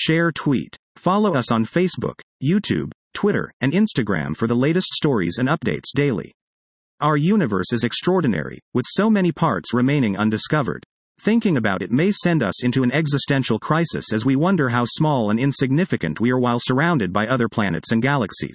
Share, tweet. Follow us on Facebook, YouTube, Twitter, and Instagram for the latest stories and updates daily. Our universe is extraordinary, with so many parts remaining undiscovered. Thinking about it may send us into an existential crisis as we wonder how small and insignificant we are while surrounded by other planets and galaxies.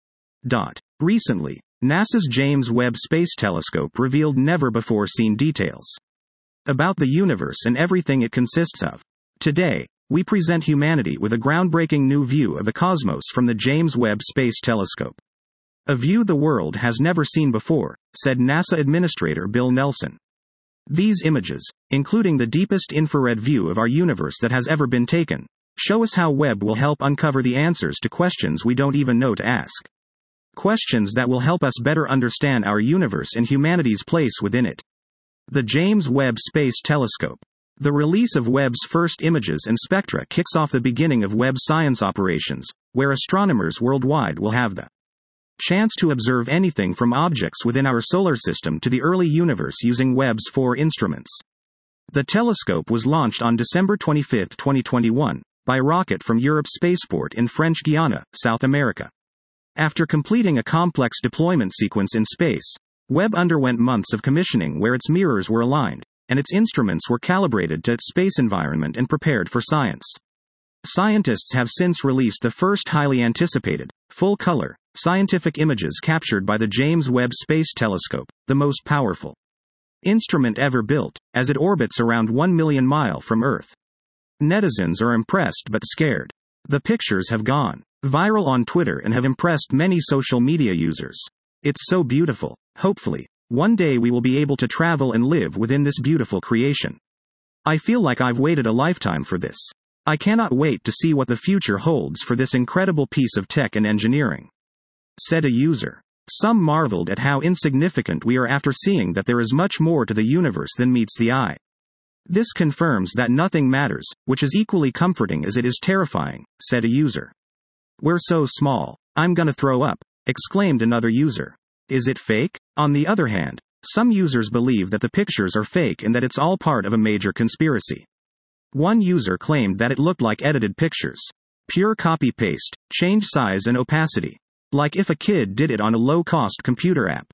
Recently, NASA's James Webb Space Telescope revealed never-before-seen details about the universe and everything it consists of. Today, we present humanity with a groundbreaking new view of the cosmos from the James Webb Space Telescope. A view the world has never seen before, said NASA Administrator Bill Nelson. These images, including the deepest infrared view of our universe that has ever been taken, show us how Webb will help uncover the answers to questions we don't even know to ask. Questions that will help us better understand our universe and humanity's place within it. The James Webb Space Telescope. The release of Webb's first images and spectra kicks off the beginning of Webb science operations, where astronomers worldwide will have the chance to observe anything from objects within our solar system to the early universe using Webb's 4 instruments. The telescope was launched on December 25, 2021, by rocket from Europe Spaceport in French Guiana, South America. After completing a complex deployment sequence in space, Webb underwent months of commissioning where its mirrors were aligned, and its instruments were calibrated to its space environment and prepared for science. Scientists have since released the first highly anticipated, full-color, scientific images captured by the James Webb Space Telescope, the most powerful instrument ever built, as it orbits around 1 million miles from Earth. Netizens are impressed but scared. The pictures have gone viral on Twitter and have impressed many social media users. It's so beautiful. Hopefully, one day we will be able to travel and live within this beautiful creation. I feel like I've waited a lifetime for this. I cannot wait to see what the future holds for this incredible piece of tech and engineering, said a user. Some marveled at how insignificant we are after seeing that there is much more to the universe than meets the eye. This confirms that nothing matters, which is equally comforting as it is terrifying, said a user. We're so small, I'm gonna throw up, exclaimed another user. Is it fake? On the other hand, some users believe that the pictures are fake and that it's all part of a major conspiracy. One user claimed that it looked like edited pictures. Pure copy-paste, change size and opacity. Like if a kid did it on a low-cost computer app.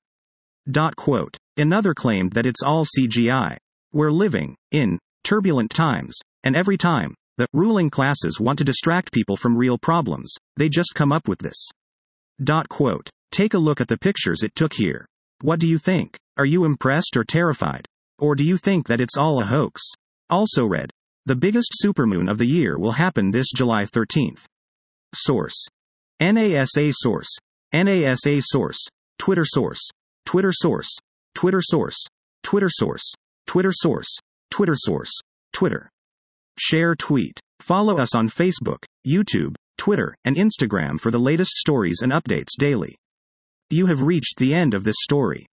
Another claimed that it's all CGI. We're living in turbulent times, and every time the ruling classes want to distract people from real problems, they just come up with this. Take a look at the pictures it took here. What do you think? Are you impressed or terrified? Or do you think that it's all a hoax? Also read. The biggest supermoon of the year will happen this July 13th. Source. NASA source. NASA source. Twitter source. Twitter source. Twitter source. Twitter source. Twitter source. Twitter source. Twitter. Share, tweet. Follow us on Facebook, YouTube, Twitter, and Instagram for the latest stories and updates daily. You have reached the end of this story.